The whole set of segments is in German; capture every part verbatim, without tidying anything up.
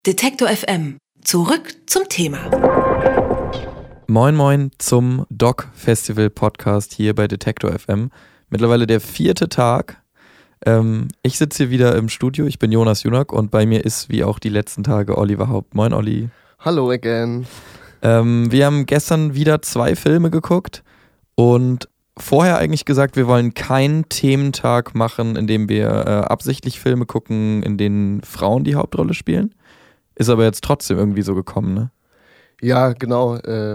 Detektor F M. Zurück zum Thema. Moin Moin zum Doc Festival Podcast hier bei Detektor F M. Mittlerweile der vierte Tag. Ähm, ich sitze hier wieder im Studio. Ich bin Jonas Junak und bei mir ist wie auch die letzten Tage Oliver Haupt. Moin Olli. Hallo again. Ähm, wir haben gestern wieder zwei Filme geguckt und vorher eigentlich gesagt, wir wollen keinen Thementag machen, in dem wir äh, absichtlich Filme gucken, in denen Frauen die Hauptrolle spielen. Ist aber jetzt trotzdem irgendwie so gekommen, ne? Ja, genau. Äh,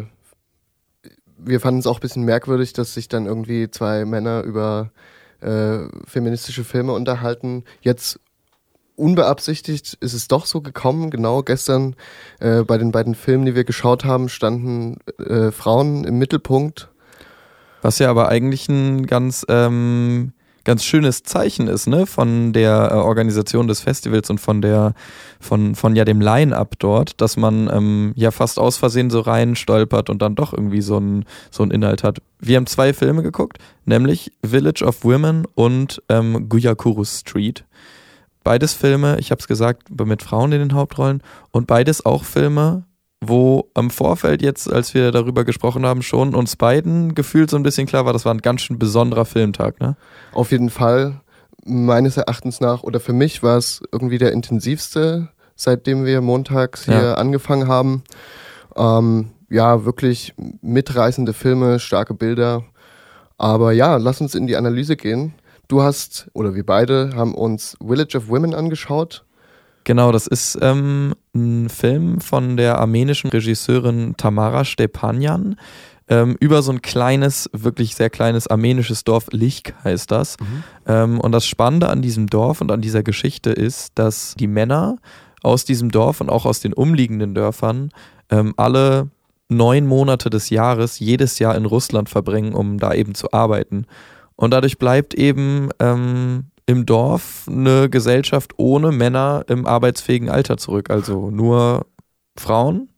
wir fanden es auch ein bisschen merkwürdig, dass sich dann irgendwie zwei Männer über äh, feministische Filme unterhalten. Jetzt unbeabsichtigt ist es doch so gekommen. Genau gestern äh, bei den beiden Filmen, die wir geschaut haben, standen äh, Frauen im Mittelpunkt. Was ja aber eigentlich ein ganz, ähm, ganz schönes Zeichen ist, ne, von der äh, Organisation des Festivals und von der, von, von ja dem Line-Up dort, dass man ähm, ja fast aus Versehen so rein stolpert und dann doch irgendwie so einen so einen Inhalt hat. Wir haben zwei Filme geguckt, nämlich Village of Women und ähm, Guayakuru Street. Beides Filme, ich habe es gesagt, mit Frauen in den Hauptrollen und beides auch Filme, wo am Vorfeld jetzt, als wir darüber gesprochen haben, schon uns beiden gefühlt so ein bisschen klar war, das war ein ganz schön besonderer Filmtag, ne? Auf jeden Fall, meines Erachtens nach, oder für mich war es irgendwie der intensivste, seitdem wir montags hier Ja. angefangen haben. Ähm, ja, wirklich mitreißende Filme, starke Bilder. Aber ja, lass uns in die Analyse gehen. Du hast, oder wir beide, haben uns Village of Women angeschaut. Genau, das ist ähm, ein Film von der armenischen Regisseurin Tamara Stepanyan ähm, über so ein kleines, wirklich sehr kleines armenisches Dorf, Lich heißt das. Mhm. Ähm, und das Spannende an diesem Dorf und an dieser Geschichte ist, dass die Männer aus diesem Dorf und auch aus den umliegenden Dörfern ähm, alle neun Monate des Jahres jedes Jahr in Russland verbringen, um da eben zu arbeiten. Und dadurch bleibt eben ähm, im Dorf eine Gesellschaft ohne Männer im arbeitsfähigen Alter zurück. Also nur Frauen,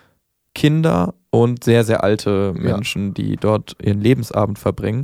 Kinder und sehr, sehr alte Menschen, ja, die dort ihren Lebensabend verbringen.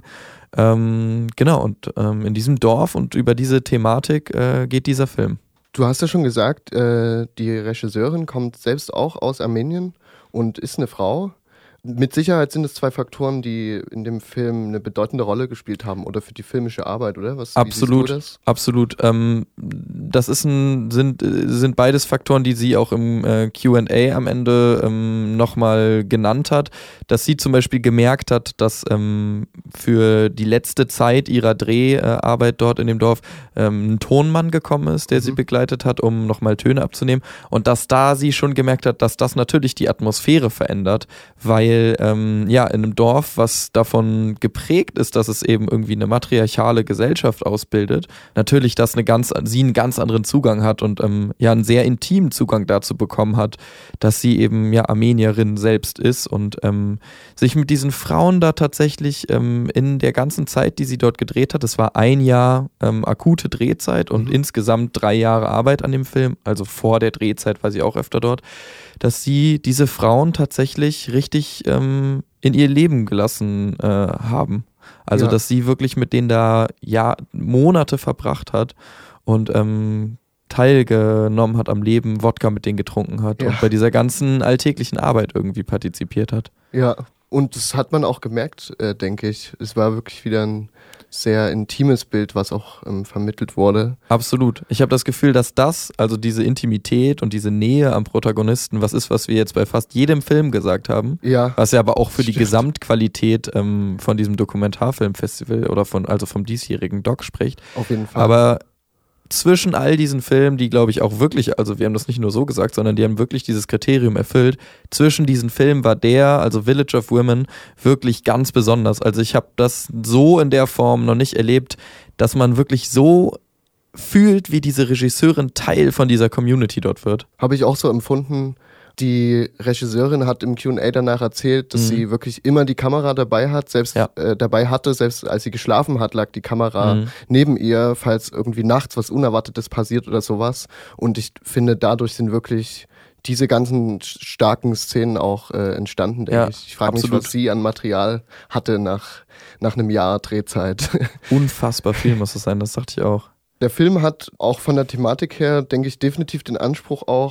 Ähm, genau, und ähm, in diesem Dorf und über diese Thematik äh, geht dieser Film. Du hast ja schon gesagt, äh, die Regisseurin kommt selbst auch aus Armenien und ist eine Frau. Mit Sicherheit sind es zwei Faktoren, die in dem Film eine bedeutende Rolle gespielt haben oder für die filmische Arbeit, oder? Was, absolut, wie siehst du das? Absolut. Ähm, das ist ein, sind, sind beides Faktoren, die sie auch im äh, Q and A am Ende ähm, nochmal genannt hat, dass sie zum Beispiel gemerkt hat, dass ähm, für die letzte Zeit ihrer Dreharbeit dort in dem Dorf ähm, ein Tonmann gekommen ist, der mhm. sie begleitet hat, um nochmal Töne abzunehmen, und dass da sie schon gemerkt hat, dass das natürlich die Atmosphäre verändert, weil ähm, ja, in einem Dorf, was davon geprägt ist, dass es eben irgendwie eine matriarchale Gesellschaft ausbildet, natürlich, dass eine ganz, sie einen ganz anderen Zugang hat und ähm, ja einen sehr intimen Zugang dazu bekommen hat, dass sie eben ja Armenierin selbst ist und ähm, sich mit diesen Frauen da tatsächlich ähm, in der ganzen Zeit, die sie dort gedreht hat, es war ein Jahr ähm, akute Drehzeit und mhm. insgesamt drei Jahre Arbeit an dem Film, also vor der Drehzeit war sie auch öfter dort, dass sie diese Frauen tatsächlich richtig ähm, in ihr Leben gelassen äh, haben. Also, ja. dass sie wirklich mit denen da ja Monate verbracht hat und ähm, teilgenommen hat am Leben, Wodka mit denen getrunken hat, ja, und bei dieser ganzen alltäglichen Arbeit irgendwie partizipiert hat. Ja, und das hat man auch gemerkt, äh, denke ich. Es war wirklich wieder ein sehr intimes Bild, was auch ähm, vermittelt wurde. Absolut. Ich habe das Gefühl, dass das, also diese Intimität und diese Nähe am Protagonisten, was ist, was wir jetzt bei fast jedem Film gesagt haben, ja, was ja aber auch für stimmt. die Gesamtqualität ähm, von diesem Dokumentarfilmfestival oder von, also vom diesjährigen Doc spricht. Auf jeden Fall. Aber zwischen all diesen Filmen, die glaube ich auch wirklich, also wir haben das nicht nur so gesagt, sondern die haben wirklich dieses Kriterium erfüllt, zwischen diesen Filmen war der, also Village of Women, wirklich ganz besonders. Also ich habe das so in der Form noch nicht erlebt, dass man wirklich so fühlt, wie diese Regisseurin Teil von dieser Community dort wird. Habe ich auch so empfunden. Die Regisseurin hat im Q and A danach erzählt, dass mhm. sie wirklich immer die Kamera dabei hat, selbst ja. äh, dabei hatte, selbst als sie geschlafen hat, lag die Kamera mhm. neben ihr, falls irgendwie nachts was Unerwartetes passiert oder sowas. Und ich finde, dadurch sind wirklich diese ganzen starken Szenen auch äh, entstanden, denke ja, ich. Ich frage mich, was sie an Material hatte nach, nach einem Jahr Drehzeit. Unfassbar viel muss es sein, das dachte ich auch. Der Film hat auch von der Thematik her, denke ich, definitiv den Anspruch auch,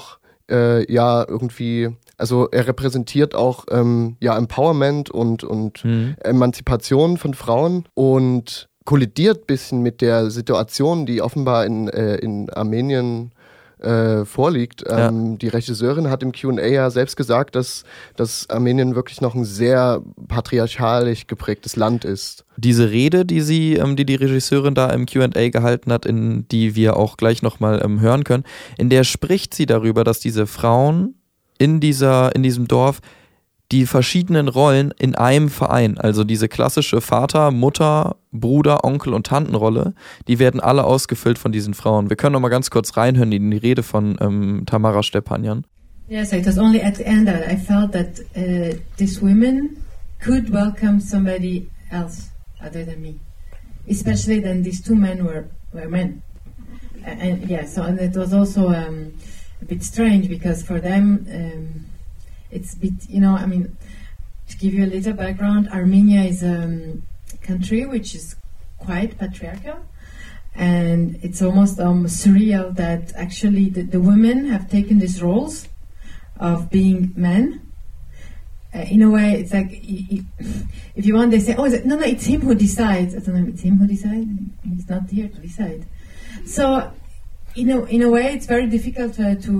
äh, ja irgendwie, also er repräsentiert auch ähm, ja Empowerment und, und mhm. Emanzipation von Frauen und kollidiert ein bisschen mit der Situation, die offenbar in, äh, in Armenien Äh, vorliegt. Ähm, ja. Die Regisseurin hat im Q und A ja selbst gesagt, dass, dass Armenien wirklich noch ein sehr patriarchalisch geprägtes Land ist. Diese Rede, die sie, ähm, die die Regisseurin da im Q und A gehalten hat, in die wir auch gleich nochmal ähm, hören können, in der spricht sie darüber, dass diese Frauen in dieser, in diesem Dorf die verschiedenen Rollen in einem Verein, also diese klassische Vater, Mutter, Bruder, Onkel und Tantenrolle, die werden alle ausgefüllt von diesen Frauen. Wir können noch mal ganz kurz reinhören in die Rede von ähm, Tamara Stepanyan. Yes, it was only at the end that I felt that uh, these women could welcome somebody else other than me, especially then these two men were were men, and, and yeah, so and it was also um, a bit strange because for them. Um, It's a bit, you know, I mean, to give you a little background, Armenia is a um, country which is quite patriarchal, and it's almost um, surreal that actually the, the women have taken these roles of being men. Uh, in a way, it's like, if you want, they say, oh, is it, no, no, it's him who decides. I don't know, it's him who decides? He's not here to decide. So, you know, in a way, it's very difficult uh, to...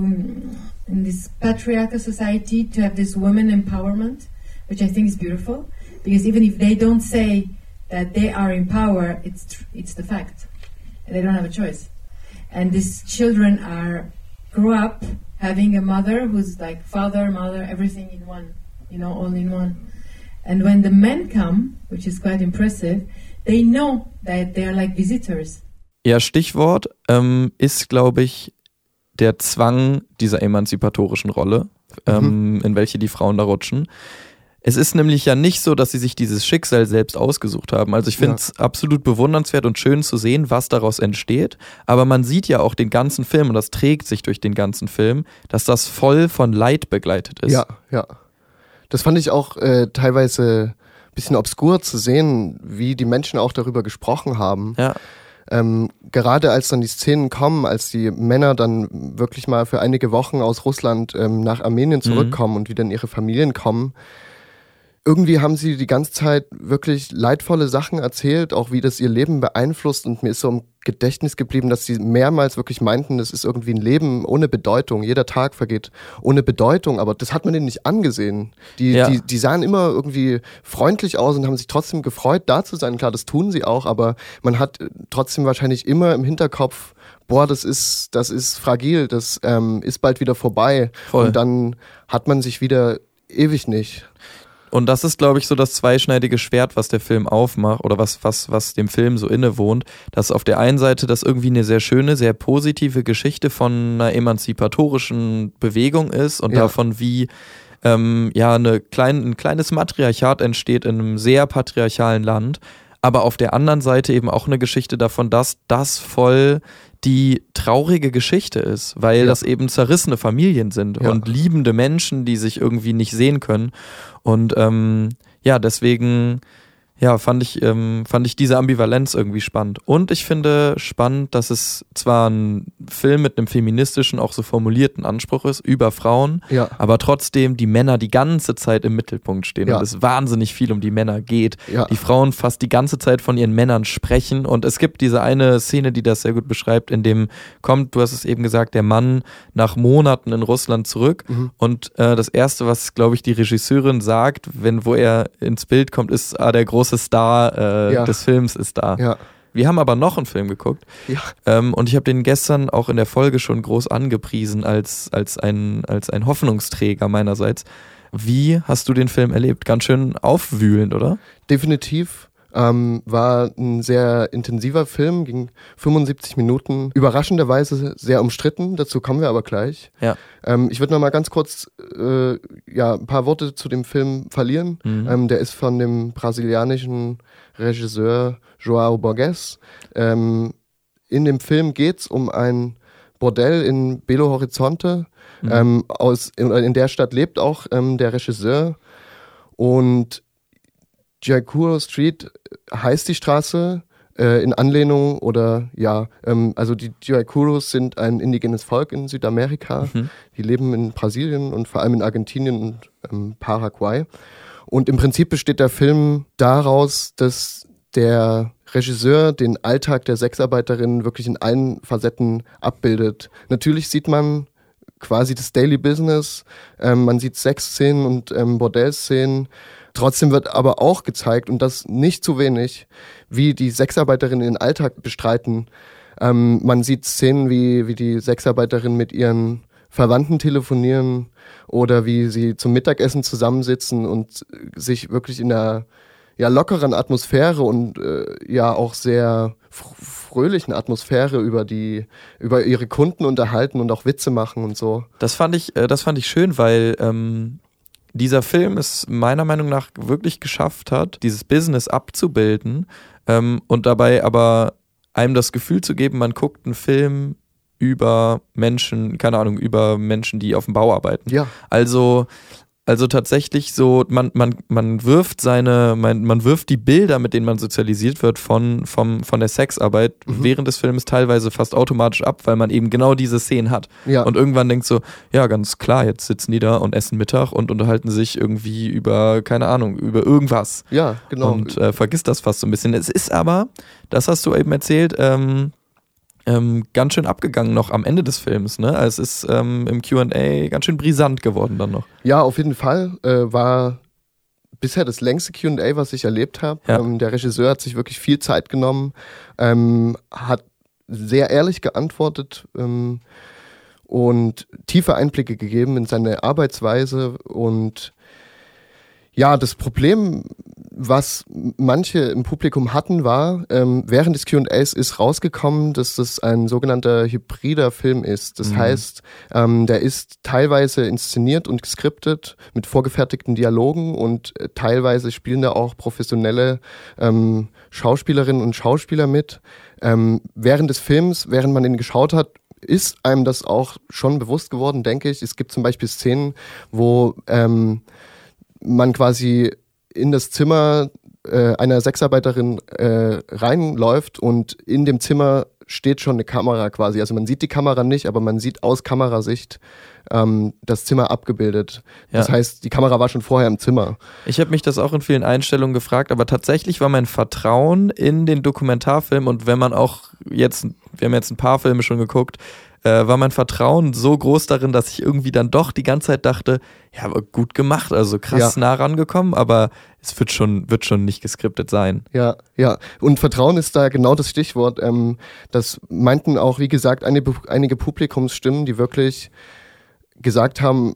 in this patriarchal society to have this women empowerment, which I think is beautiful, because even if they don't say that they are in power, it's tr- it's the fact, and they don't have a choice. And these children are grew up having a mother who's like father, mother, everything in one, you know, all in one. And when the men come, which is quite impressive, they know that they are like visitors. Ja, Stichwort ähm, ist, glaube ich, der Zwang dieser emanzipatorischen Rolle, ähm, mhm. in welche die Frauen da rutschen. Es ist nämlich ja nicht so, dass sie sich dieses Schicksal selbst ausgesucht haben. Also ich finde es ja. absolut bewundernswert und schön zu sehen, was daraus entsteht. Aber man sieht ja auch den ganzen Film, und das trägt sich durch den ganzen Film, dass das voll von Leid begleitet ist. Ja, ja. Das fand ich auch äh, teilweise ein bisschen obskur zu sehen, wie die Menschen auch darüber gesprochen haben. Ja. Ähm, gerade als dann die Szenen kommen, als die Männer dann wirklich mal für einige Wochen aus Russland ähm, nach Armenien zurückkommen mhm. und wieder in ihre Familien kommen, irgendwie haben sie die ganze Zeit wirklich leidvolle Sachen erzählt, auch wie das ihr Leben beeinflusst, und mir ist so im Gedächtnis geblieben, dass sie mehrmals wirklich meinten, das ist irgendwie ein Leben ohne Bedeutung, jeder Tag vergeht ohne Bedeutung, aber das hat man denen nicht angesehen. Die, ja. die, die sahen immer irgendwie freundlich aus und haben sich trotzdem gefreut, da zu sein. Klar, das tun sie auch, aber man hat trotzdem wahrscheinlich immer im Hinterkopf, boah, das ist, das ist fragil, das ähm, ist bald wieder vorbei. Voll. Und dann hat man sich wieder ewig nicht. Und das ist, glaube ich, so das zweischneidige Schwert, was der Film aufmacht oder was, was, was dem Film so innewohnt, dass auf der einen Seite das irgendwie eine sehr schöne, sehr positive Geschichte von einer emanzipatorischen Bewegung ist und ja. davon, wie ähm, ja eine klein, ein kleines Matriarchat entsteht in einem sehr patriarchalen Land, aber auf der anderen Seite eben auch eine Geschichte davon, dass das voll die traurige Geschichte ist, weil ja. das eben zerrissene Familien sind ja. und liebende Menschen, die sich irgendwie nicht sehen können. Und ähm, ja, deswegen ja, fand ich, ähm, fand ich diese Ambivalenz irgendwie spannend. Und ich finde spannend, dass es zwar ein Film mit einem feministischen, auch so formulierten Anspruch ist, über Frauen, ja. aber trotzdem die Männer die ganze Zeit im Mittelpunkt stehen ja. und es wahnsinnig viel um die Männer geht. Ja. Die Frauen fast die ganze Zeit von ihren Männern sprechen, und es gibt diese eine Szene, die das sehr gut beschreibt, in dem kommt, du hast es eben gesagt, der Mann nach Monaten in Russland zurück mhm. und äh, das erste, was, glaube ich, die Regisseurin sagt, wenn wo er ins Bild kommt, ist, ah, der große Star äh, ja. des Films ist da. Ja. Wir haben aber noch einen Film geguckt ja. ähm, und ich habe den gestern auch in der Folge schon groß angepriesen als, als, ein, als ein Hoffnungsträger meinerseits. Wie hast du den Film erlebt? Ganz schön aufwühlend, oder? Definitiv. Ähm, war ein sehr intensiver Film, ging fünfundsiebzig Minuten, überraschenderweise sehr umstritten, dazu kommen wir aber gleich. Ja. Ähm, ich würde noch mal ganz kurz äh, ja, ein paar Worte zu dem Film verlieren. Mhm. Ähm, der ist von dem brasilianischen Regisseur João Borges. Ähm, in dem Film geht es um ein Bordell in Belo Horizonte. Mhm. Ähm, aus, in, in der Stadt lebt auch ähm, der Regisseur, und Jaikuro Street heißt die Straße, äh, in Anlehnung oder ja, ähm, also die Guaycuros sind ein indigenes Volk in Südamerika. Mhm. Die leben in Brasilien und vor allem in Argentinien und ähm, Paraguay. Und im Prinzip besteht der Film daraus, dass der Regisseur den Alltag der Sexarbeiterinnen wirklich in allen Facetten abbildet. Natürlich sieht man quasi das Daily Business, ähm, man sieht Sexszenen und ähm, Bordellszenen. Trotzdem wird aber auch gezeigt, und das nicht zu wenig, wie die Sexarbeiterinnen den Alltag bestreiten. Ähm, man sieht Szenen, wie, wie die Sexarbeiterinnen mit ihren Verwandten telefonieren oder wie sie zum Mittagessen zusammensitzen und sich wirklich in einer ja, lockeren Atmosphäre und äh, ja auch sehr fr- fröhlichen Atmosphäre über die über ihre Kunden unterhalten und auch Witze machen und so. Das fand ich, äh, das fand ich schön, weil ähm, dieser Film es meiner Meinung nach wirklich geschafft hat, dieses Business abzubilden ähm, und dabei aber einem das Gefühl zu geben, man guckt einen Film über Menschen, keine Ahnung, über Menschen, die auf dem Bau arbeiten. Ja. Also Also tatsächlich so, man, man, man wirft seine, man, man wirft die Bilder, mit denen man sozialisiert wird, von, vom, von der Sexarbeit mhm. während des Films teilweise fast automatisch ab, weil man eben genau diese Szenen hat. Ja. Und irgendwann denkt so, ja, ganz klar, jetzt sitzen die da und essen Mittag und unterhalten sich irgendwie über, keine Ahnung, über irgendwas. Ja, genau. Und äh, vergisst das fast so ein bisschen. Es ist aber, das hast du eben erzählt, ähm, Ähm, ganz schön abgegangen noch am Ende des Films, ne? Also es ist ähm, im Q and A ganz schön brisant geworden dann noch. Ja, auf jeden Fall. Äh, war bisher das längste Q and A, was ich erlebt habe. Ja. Ähm, der Regisseur hat sich wirklich viel Zeit genommen, ähm, hat sehr ehrlich geantwortet ähm, und tiefe Einblicke gegeben in seine Arbeitsweise. Und ja, das Problem, was manche im Publikum hatten, war, ähm, während des Q and As ist rausgekommen, dass das ein sogenannter hybrider Film ist. Das mhm. heißt, ähm, der ist teilweise inszeniert und geskriptet mit vorgefertigten Dialogen und äh, teilweise spielen da auch professionelle ähm, Schauspielerinnen und Schauspieler mit. Ähm, während des Films, während man ihn geschaut hat, ist einem das auch schon bewusst geworden, denke ich. Es gibt zum Beispiel Szenen, wo ähm, man quasi in das Zimmer äh, einer Sexarbeiterin äh, reinläuft und in dem Zimmer steht schon eine Kamera quasi. Also man sieht die Kamera nicht, aber man sieht aus Kamerasicht ähm, das Zimmer abgebildet. Ja. Das heißt, die Kamera war schon vorher im Zimmer. Ich habe mich das auch in vielen Einstellungen gefragt, aber tatsächlich war mein Vertrauen in den Dokumentarfilm, und wenn man auch jetzt, wir haben jetzt ein paar Filme schon geguckt, äh, war mein Vertrauen so groß darin, dass ich irgendwie dann doch die ganze Zeit dachte, ja, aber gut gemacht, also krass ja. nah rangekommen, aber es wird schon, wird schon nicht geskriptet sein. Ja, ja. Und Vertrauen ist da genau das Stichwort. Ähm, das meinten auch, wie gesagt, einige, einige Publikumsstimmen, die wirklich gesagt haben,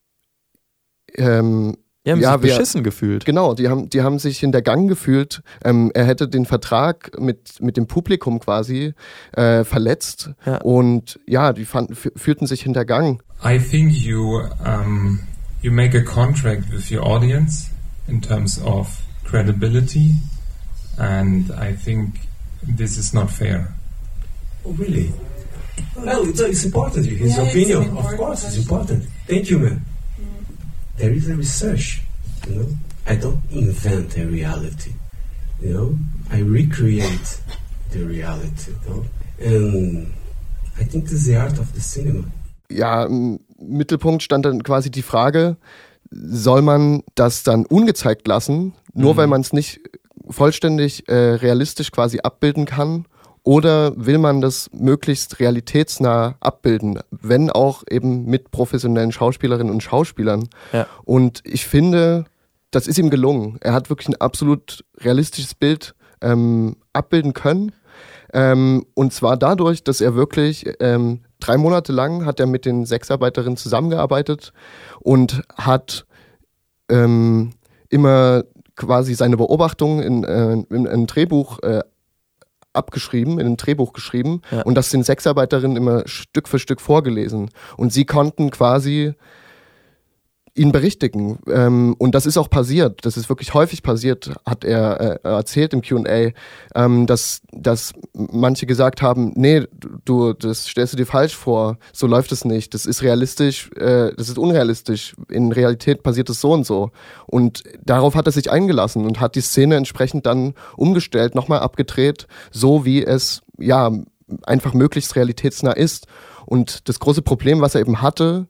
ähm, Die haben ja, sich wir, beschissen gefühlt. Genau, die haben, die haben sich hintergangen gefühlt. Ähm, er hätte den Vertrag mit, mit dem Publikum quasi äh, verletzt. Ja. Und ja, die fand, f- fühlten sich hintergangen. I think you, um, you make a contract with your audience in terms of credibility, and I think this is not fair. Oh, really? Well, it's, it's important. His yeah, opinion, it's of course, it's important. Thank you, man. There is a research, you know. I don't invent a reality, you know. I recreate the reality, you know. And I think this is the art of the cinema. Ja, im Mittelpunkt stand dann quasi die Frage, soll man das dann ungezeigt lassen, nur mhm. weil man es nicht vollständig äh, realistisch quasi abbilden kann? Oder will man das möglichst realitätsnah abbilden, wenn auch eben mit professionellen Schauspielerinnen und Schauspielern? Ja. Und ich finde, das ist ihm gelungen. Er hat wirklich ein absolut realistisches Bild ähm, abbilden können. Ähm, und zwar dadurch, dass er wirklich ähm, drei Monate lang hat er mit den Sexarbeiterinnen zusammengearbeitet und hat ähm, immer quasi seine Beobachtungen in, äh, in ein Drehbuch äh, abgeschrieben, in ein Drehbuch geschrieben ja. und das den Sexarbeiterinnen immer Stück für Stück vorgelesen. Und sie konnten quasi ihn berichtigen. Ähm, und das ist auch passiert. Das ist wirklich häufig passiert, hat er äh, erzählt im Q und A, ähm, dass, dass manche gesagt haben, nee, du, das stellst du dir falsch vor, so läuft es nicht. Das ist realistisch, äh, das ist unrealistisch. In Realität passiert es so und so. Und darauf hat er sich eingelassen und hat die Szene entsprechend dann umgestellt, nochmal abgedreht, so wie es, ja, einfach möglichst realitätsnah ist. Und das große Problem, was er eben hatte,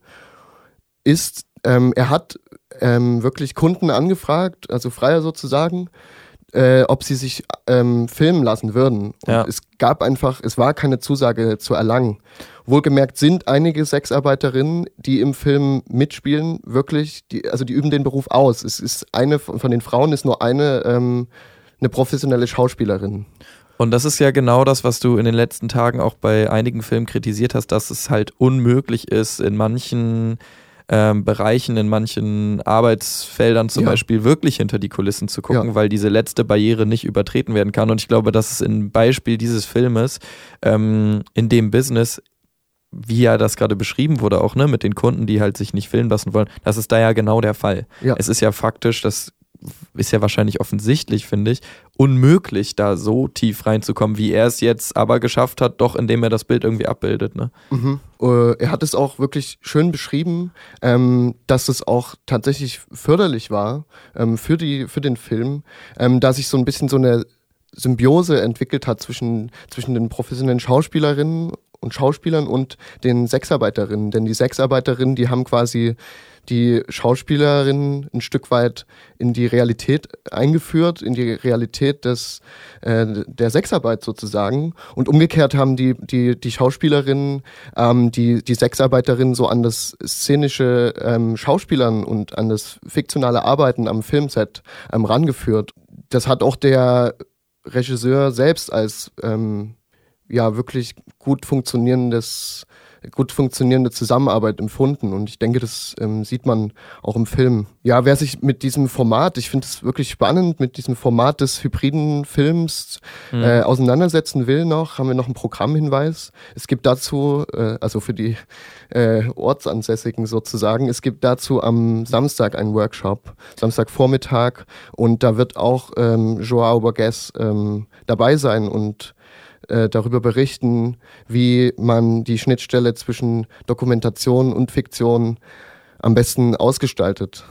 ist, ähm, er hat ähm, wirklich Kunden angefragt, also Freier sozusagen, äh, ob sie sich ähm, filmen lassen würden. Und ja. es gab einfach, es war keine Zusage zu erlangen. Wohlgemerkt sind einige Sexarbeiterinnen, die im Film mitspielen, wirklich, die, also die üben den Beruf aus. Es ist eine von den Frauen ist nur eine, ähm, eine professionelle Schauspielerin. Und das ist ja genau das, was du in den letzten Tagen auch bei einigen Filmen kritisiert hast, dass es halt unmöglich ist, in manchen ähm, Bereichen, in manchen Arbeitsfeldern zum ja. Beispiel wirklich hinter die Kulissen zu gucken, ja. weil diese letzte Barriere nicht übertreten werden kann. Und ich glaube, dass es im Beispiel dieses Filmes ähm, in dem Business, wie ja das gerade beschrieben wurde, auch ne, mit den Kunden, die halt sich nicht filmen lassen wollen, das ist da ja genau der Fall. Ja. Es ist ja faktisch, das ist ja wahrscheinlich offensichtlich, finde ich, unmöglich, da so tief reinzukommen, wie er es jetzt aber geschafft hat, doch indem er das Bild irgendwie abbildet. Ne? Mhm. Uh, er hat es auch wirklich schön beschrieben, ähm, dass es auch tatsächlich förderlich war ähm, für, die, für den Film, ähm, da sich so ein bisschen so eine Symbiose entwickelt hat zwischen, zwischen den professionellen Schauspielerinnen und Schauspielern und den Sexarbeiterinnen. Denn die Sexarbeiterinnen, die haben quasi die Schauspielerinnen ein Stück weit in die Realität eingeführt, in die Realität des, äh, der Sexarbeit sozusagen. Und umgekehrt haben die, die, die Schauspielerinnen ähm, die, die Sexarbeiterinnen so an das szenische ähm, Schauspielern und an das fiktionale Arbeiten am Filmset ähm, rangeführt. Das hat auch der Regisseur selbst als ähm, ja wirklich gut funktionierendes gut funktionierende Zusammenarbeit empfunden und ich denke, das ähm, sieht man auch im Film. Ja, wer sich mit diesem Format, ich finde es wirklich spannend, mit diesem Format des hybriden Films mhm. äh, auseinandersetzen will noch, haben wir noch einen Programmhinweis. Es gibt dazu, äh, also für die äh, Ortsansässigen sozusagen, es gibt dazu am Samstag einen Workshop, Samstagvormittag und da wird auch ähm, Joao Borges ähm, dabei sein und darüber berichten, wie man die Schnittstelle zwischen Dokumentation und Fiktion am besten ausgestaltet.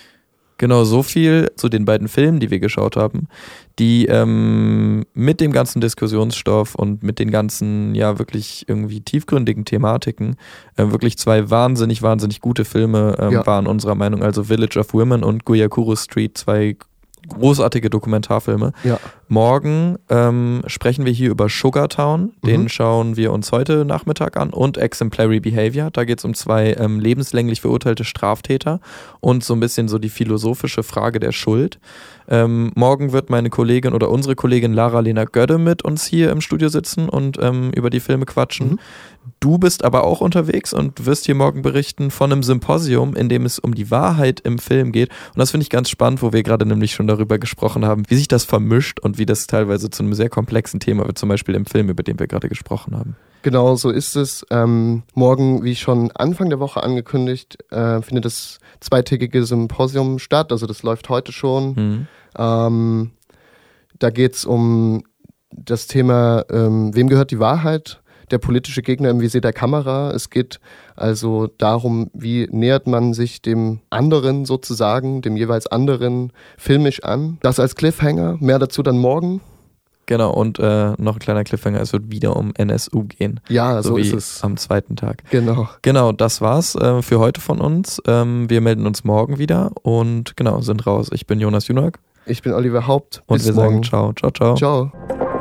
Genau, so viel zu den beiden Filmen, die wir geschaut haben, die ähm, mit dem ganzen Diskussionsstoff und mit den ganzen, ja, wirklich irgendwie tiefgründigen Thematiken äh, wirklich zwei wahnsinnig, wahnsinnig gute Filme ähm, ja. waren unserer Meinung. Also Village of Women und Guayakuru Street, zwei großartige Dokumentarfilme. Ja. Morgen ähm, sprechen wir hier über Sugartown, den mhm. schauen wir uns heute Nachmittag an, und Exemplary Behavior. Da geht es um zwei ähm, lebenslänglich verurteilte Straftäter und so ein bisschen so die philosophische Frage der Schuld. Ähm, morgen wird meine Kollegin oder unsere Kollegin Lara-Lena Gödde mit uns hier im Studio sitzen und ähm, über die Filme quatschen. Mhm. Du bist aber auch unterwegs und wirst hier morgen berichten von einem Symposium, in dem es um die Wahrheit im Film geht. Und das finde ich ganz spannend, wo wir gerade nämlich schon darüber gesprochen haben, wie sich das vermischt und wie das teilweise zu einem sehr komplexen Thema wird, zum Beispiel im Film, über den wir gerade gesprochen haben. Genau, so ist es. Ähm, morgen, wie schon Anfang der Woche angekündigt, äh, findet das zweitägige Symposium statt. Also das läuft heute schon. Mhm. Ähm, da geht es um das Thema, ähm, wem gehört die Wahrheit? Der politische Gegner im Visier der Kamera. Es geht also darum, wie nähert man sich dem anderen sozusagen, dem jeweils anderen filmisch an. Das als Cliffhanger, mehr dazu dann morgen. Genau, und äh, noch ein kleiner Cliffhanger, es wird wieder um N S U gehen. Ja, so, so wie ist es. Am zweiten Tag. Genau. Genau, das war's äh, für heute von uns. Ähm, wir melden uns morgen wieder und genau, sind raus. Ich bin Jonas Junak. Ich bin Oliver Haupt. Und Bis wir morgen. sagen ciao, ciao, ciao. Ciao.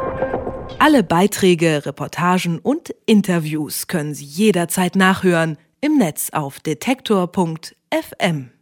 Alle Beiträge, Reportagen und Interviews können Sie jederzeit nachhören im Netz auf detektor punkt f m.